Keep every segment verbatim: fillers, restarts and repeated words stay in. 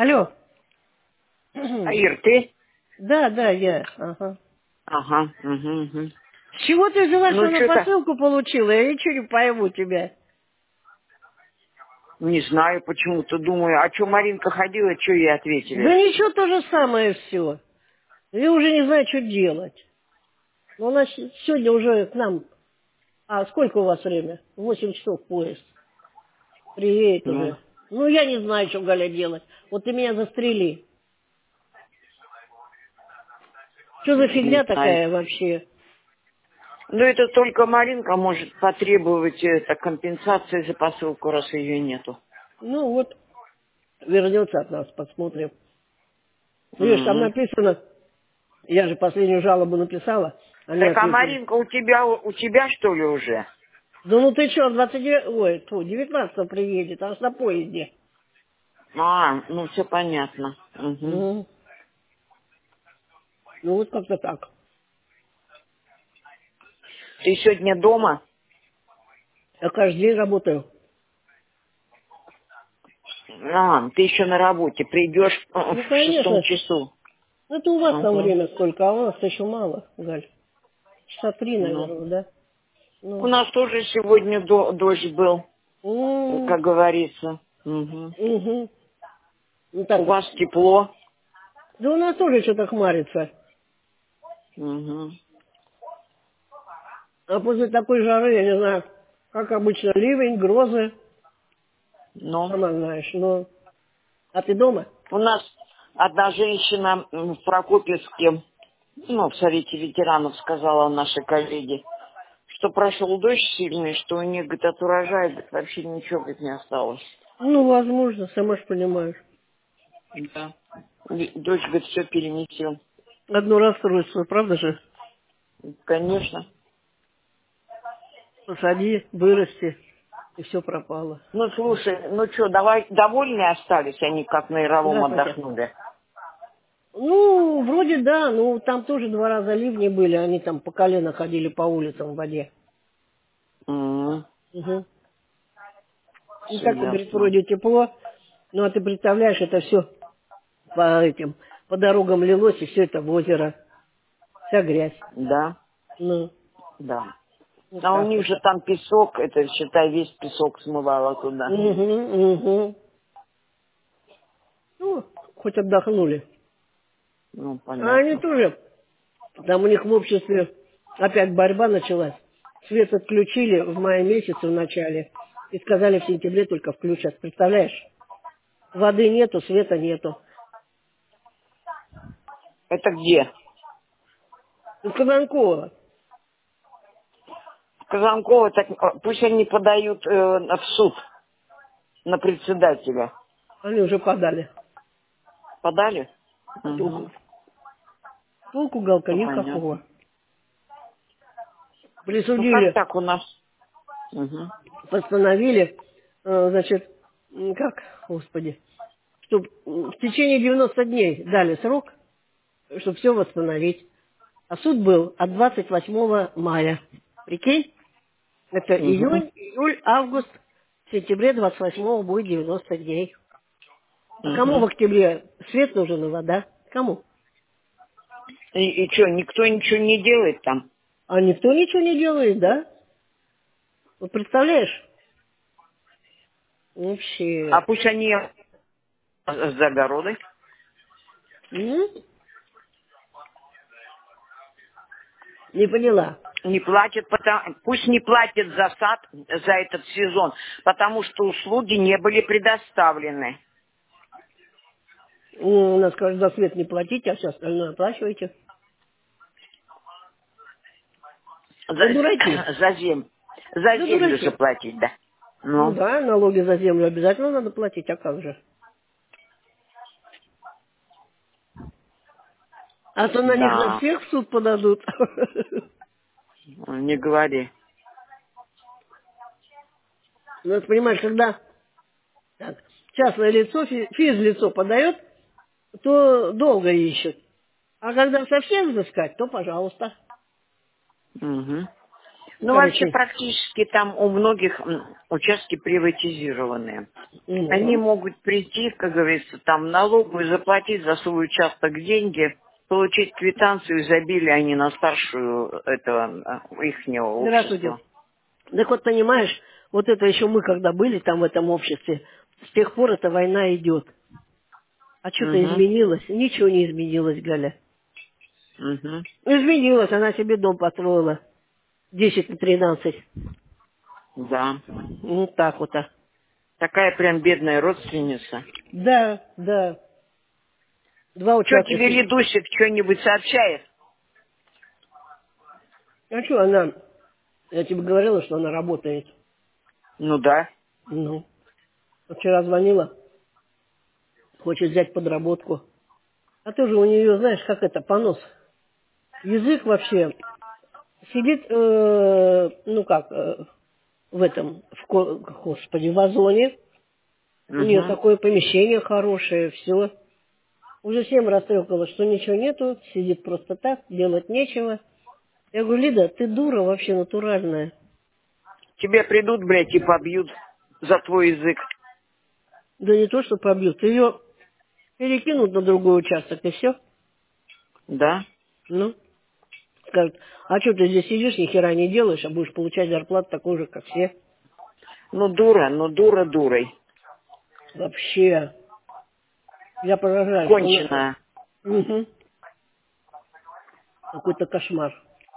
Алло. Ир, ты? Да, да, я. Ага. Ага, угу, угу. С чего ты взяла, что Ну, она что-то, посылку получила? Я ничего не пойму тебя. не знаю почему-то, думаю, а что Маринка ходила, что ей Да ответили? ничего, то же самое все. Я уже не знаю, что делать. Но она с- сегодня уже к нам... А сколько у вас время? Восемь часов поезд. Приедет Ну, уже. Ну, я не знаю, что, Галя, делать. Вот ты меня застрели. Что за не фигня знаю. такая вообще? Ну, это только Маринка может потребовать это, компенсации за посылку, раз ее нету. Ну, вот, вернется от нас, посмотрим. Видишь, там Мгм. написано... Я же последнюю жалобу написала. Они Так, а ответили. Маринка у тебя, у тебя что ли уже? Да ну ты что, двадцать девять, ой, тьфу, девятнадцатого приедет, она ж на поезде. А, ну все понятно. Мгм. Ну, ну вот как-то так. Ты сегодня дома? Я каждый день работаю. А, ты еще на работе. Придешь э, Ну, в шестом конечно. часу. Ну, это у вас там Угу. время сколько, а у нас еще мало, Галь. Часа три, Ну. наверное, да? У Ну. нас тоже сегодня до- дождь был, М, как говорится. Мгм. Угу. Ну У так. вас тепло. Да у нас тоже что-то хмарится. Мгм. А после такой жары, я не знаю, как обычно, ливень, грозы, Ну, сама знаешь, ну. А ты дома? у нас одна женщина м, в Прокопьевске, ну, в Совете ветеранов, сказала нашей коллеге, что прошел дождь сильный, что у них, говорит, от урожая, говорит, вообще ничего, говорит, не осталось. Ну, возможно, сама ж понимаешь. Да. И дождь, говорит, все перенесел. Одно расстройство, правда же? Конечно. Посади, вырасти, и все пропало. Ну, слушай, ну что, давай, довольны остались они, как на Яровом Здравствуйте. отдохнули? Ну, вроде да, ну там тоже два раза ливни были, они там по колено ходили по улицам в воде. М, Угу. И Все так, говорит, ясно. вроде тепло, ну а ты представляешь, это все по этим, по дорогам лилось, и все это в озеро, вся грязь. Да, Ну, да. вот А у так них вот. же там песок, это, считай, весь песок смывало туда. Угу, угу. Ну, хоть отдохнули. Ну, А они понятно. тоже, там у них в обществе опять борьба началась. Свет отключили в мае месяце в начале. И сказали, в сентябре только включат. Представляешь? Воды нету, света нету. Это где? Ну, Казанкова. Казанкова, так, э, пусть они подают э, в суд на председателя. Они уже подали. Подали? А Угу. толку? Толку, Галка, Ну, никакого. понятно. Ну, как Присудили, так у нас? Угу. постановили, э, значит, м, как, господи, чтоб м, в течение девяноста дней дали срок, чтобы все восстановить. А суд был от двадцать восьмого мая. Прикинь? Это Угу. июнь, июль, август, в сентябре двадцать восьмого будет девяносто дней. А кому в Угу. октябре свет нужен и вода? Кому? И, и что, никто ничего не делает там? А никто ничего не делает, да? Вот представляешь? А Вообще. пусть они за огородой М? Не поняла. не платят, потому, пусть не платят за сад за этот сезон, потому что услуги не были предоставлены. Ну, у нас, кажется, за свет не платите, а все остальное оплачиваете. Да дураки. За, за землю. За Да землю же дураки. платить, да. Ну Ну, да, налоги за землю обязательно надо платить, а как же? А то на них на да, всех в суд подадут. не говори. Ну, ты понимаешь, когда так, частное лицо, фи- физлицо подает, то долго ищут. А когда совсем взыскать, то пожалуйста. Мгм. Ну, вообще Короче. практически там у многих м, участки приватизированные. Они Ну, могут прийти, как говорится, там налоговую заплатить за свой участок деньги, получить квитанцию, и забили они на старшую этого ихнего здравствуйте. общества. Так вот, понимаешь, вот это еще мы, когда были там в этом обществе, с тех пор эта война идет. А что-то Угу, изменилось? Ничего не изменилось, Галя. угу, Изменилось, она себе дом построила. десять на тринадцать. да. Ну, так вот. А. Такая прям бедная родственница. Да, да. Два Что участка. тебе Лидусик что-нибудь сообщает? А что она? Я тебе говорила, что она работает. Ну да. Ну, вчера звонила, хочет взять подработку. А ты же у нее, знаешь, как это, понос. Язык вообще сидит, э, ну как, э, в этом, в, ко- господи, в озоне. У нее Угу. такое помещение хорошее, все. Уже всем растрепала, что ничего нету, сидит просто так, делать нечего. Я говорю, Лида, ты дура вообще натуральная. Тебе придут, блядь, и побьют за твой язык. Да не то, что побьют, ее перекинут на другой участок, и все. Да? Ну, скажут, а что ты здесь сидишь, ни хера не делаешь, а будешь получать зарплату такую же, как все. Ну, дура, ну, дура дурой. Вообще, я поражаюсь, что она... Конченая. Угу. Какой-то кошмар.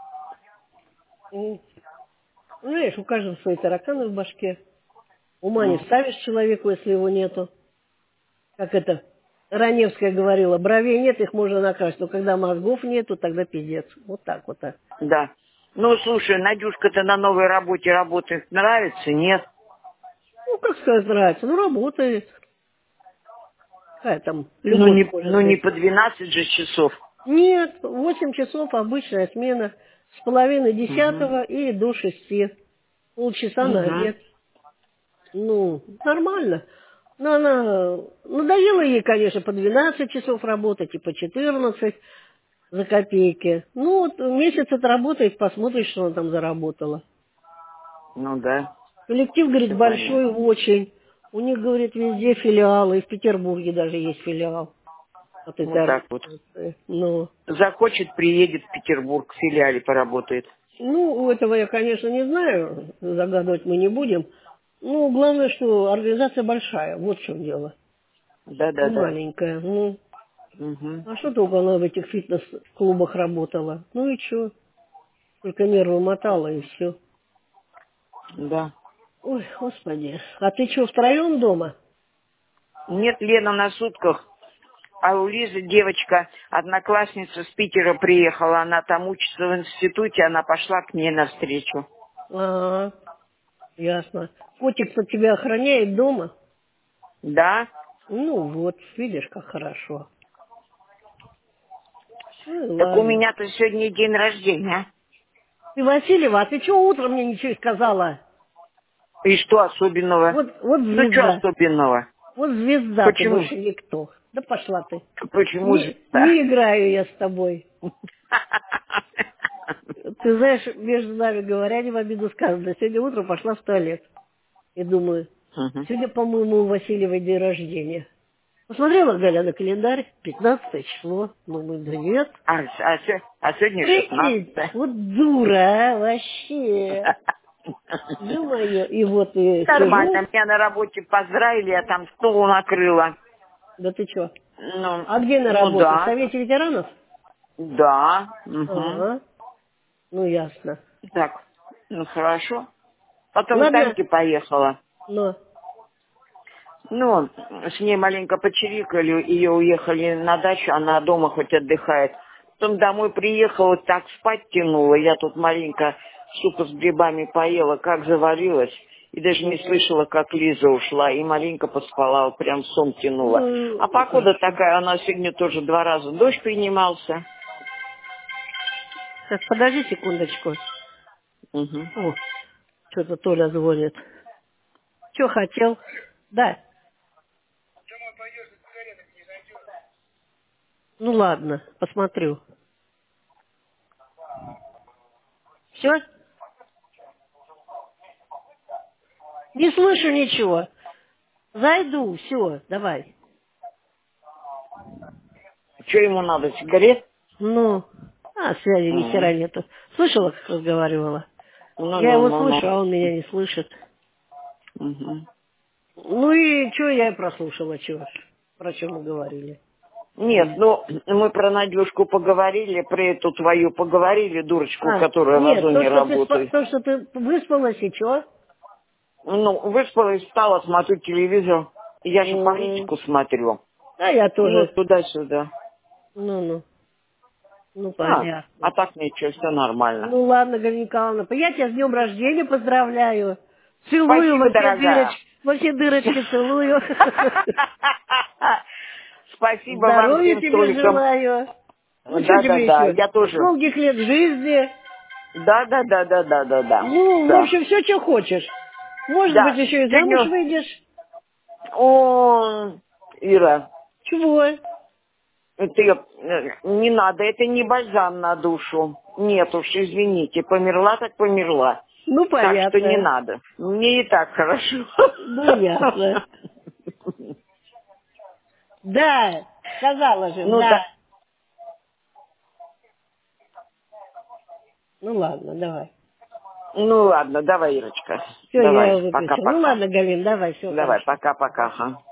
М. Ну, знаешь, у каждого свои тараканы в башке. Ума не М. ставишь человеку, если его нету. Как это Раневская говорила, бровей нет, их можно накрасить. Но когда мозгов нету, тогда пиздец. Вот так вот. А. Да. Ну, слушай, Надюшка-то на новой работе работает. Нравится? Нет? Ну, как сказать, нравится. Ну, работает. Какая там Ну, любовь не, может ну, не быть. по двенадцать же часов. Нет, восемь часов обычная смена. С половины Угу. десятого и до шести. Полчаса на Угу. обед. Ну, нормально. Но она... Надоело ей, конечно, по двенадцать часов работать и по четырнадцать за копейки. Ну, вот месяц отработает, посмотришь, что она там заработала. Ну, да. Коллектив, говорит, Все большой понятно. очень. У них, говорит, везде филиалы. И в Петербурге даже есть филиал от Вот этой так вот. организации. Но... Захочет, приедет в Петербург, в филиале поработает. Ну, у этого я, конечно, не знаю, загадывать мы не будем. Ну, главное, что организация большая, вот в чем дело. Не Да-да-да. маленькая. Ну, Угу. а что только она в этих фитнес-клубах работала? Ну и что? Только нервы мотала и все. Да. Ой, господи. А ты что, втроем дома? Нет, Лена на сутках. А у Лизы девочка, одноклассница с Питера приехала, она там учится в институте, она пошла к ней навстречу. Ага, ясно. Котик-то тебя охраняет дома? Да? Ну вот, видишь, как хорошо. Ну и Так у ладно. меня-то сегодня день рождения. Ты, Васильева, а ты что утром мне ничего не сказала? И что особенного? Вот, вот Ну что звезда. особенного? Вот звезда ты, Почему? больше никто. Да пошла ты. Почему Не, звезда? не играю я с тобой. Ты знаешь, между нами говоря, не в обиду сказано. Сегодня утром пошла в туалет. И думаю, Мгм. сегодня, по-моему, у Васильевой день рождения. Посмотрела, Галя, на календарь, пятнадцатое число. Думаю, да нет. А, а се- а сегодня Прикинь, шестнадцатое. вот дура, а, вообще. Ё-моё, и вот и Нормально, сижу. меня на работе поздравили, я там стол накрыла. Да ты чё? Ну, А где на ну работе? В да, Совете ветеранов? да. Угу. Ага, ну ясно. Так, ну хорошо. Потом к Ладно, Таньке поехала. но... Ну, с ней маленько почирикали, ее уехали на дачу, она дома хоть отдыхает. Потом домой приехала, так спать тянула. Я тут маленько супа с грибами поела, как заварилась. И даже не Мгм. слышала, как Лиза ушла. И маленько поспала, вот прям сон тянула. А Ну, погода хорошо. такая, она сегодня тоже два раза дождь принимался. Сейчас, подожди секундочку. Угу. О, что-то Толя звонит. Что хотел? Да. Ну ладно, посмотрю. Все? Не слышу ничего. Зайду, все, давай. Что ему надо, сигарет? Ну, а, связи ни хера М. нету. Слышала, как разговаривала? Ну, Я ну, его ну, слышу, а ну. он меня не слышит. Мгм. Ну и что я и прослушала, чего? Про чем мы говорили? Нет, ну, мы про Надюшку поговорили, про эту твою поговорили, дурочку, А, которая в нет, то, Озоне что ты, спа- работает. то, что ты выспалась, и что? Ну, выспалась, встала, смотрю телевизор. Я же М, политику смотрю. Да, я Ну, тоже. туда-сюда. Ну-ну, ну, А, понятно. а так ничего, все нормально. Ну, ладно, Галина Николаевна, я тебя с днем рождения поздравляю. Целую во Спасибо, все дорогая. дырочки, во все дырочки целую. Спасибо вам Здоровья всем тебе столиком. желаю. Ну, что тебе Да-да-да, еще? я тоже. Долгих лет жизни. Да-да-да-да-да-да-да. Ну, в Да. общем, все, что хочешь. Может быть, Да. еще и замуж Сегодня... выйдешь. О, Ира, Чего? это я- не надо, это не бальзам на душу. Нет уж, извините, померла так померла. Ну, Так что не понятно. надо. Мне и так хорошо. Ну, ясно. Да, сказала же, Ну да. да. Ну, ладно, давай. Ну ладно, давай, Ирочка. Все, я Давай, его выключила. Ну, пока-пока. ладно, Галин, давай, все Давай, хорошо. пока-пока. Ага.